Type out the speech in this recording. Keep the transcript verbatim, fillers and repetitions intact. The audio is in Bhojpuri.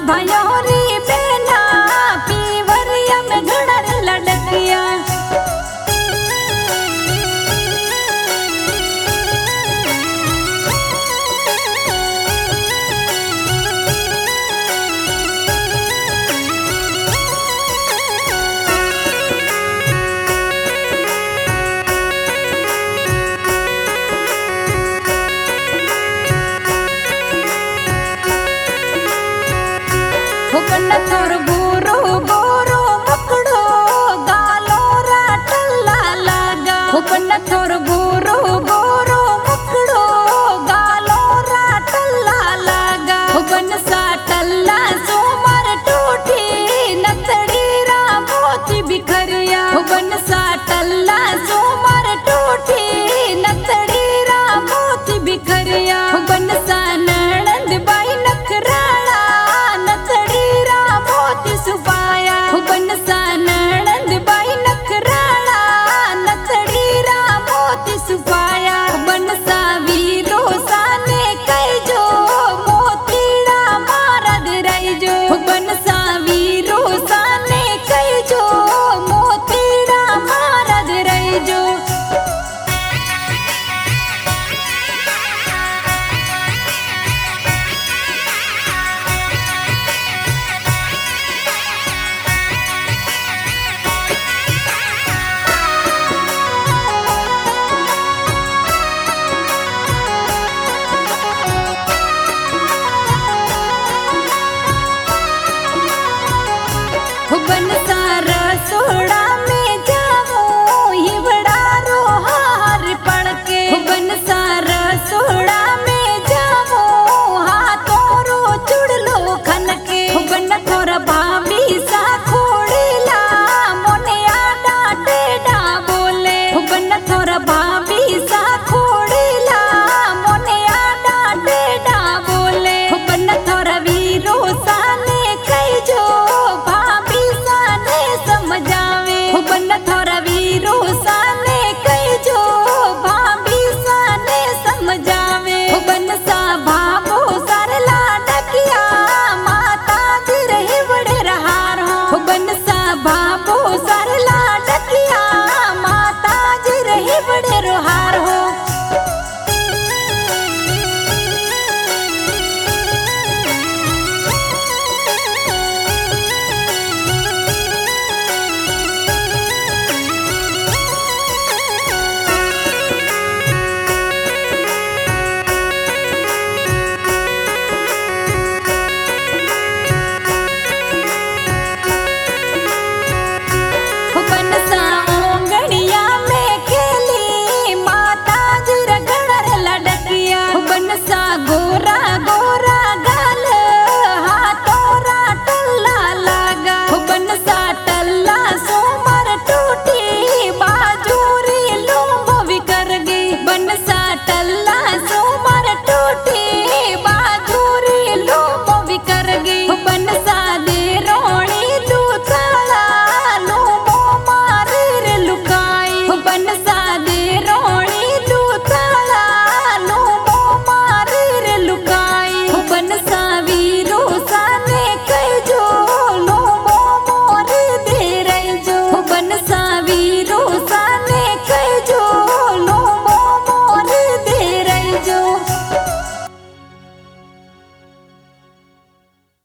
भाइयों री बहना पीवरिया में घड़ा लड़किया हुकन तोर गोरो गोरो मकड़ो गालो राटला लागा हुकन तोर गोरो गोरो मकड़ो गालो राटला लागा हुकन साटला सोमर टूटी नतड़ी रा मोती बिखरिया हुकन साटला सोमर टूटी नतड़ी रा मोती बिखरिया हुकन सा नणंद बाई नखराला सुपाया हुबन सा नणंद बाई नखराला नथड़ी रा मोती सुपाया हुबन सा वीरो साने कई जो मोतीड़ा मारा दराई जो हुबन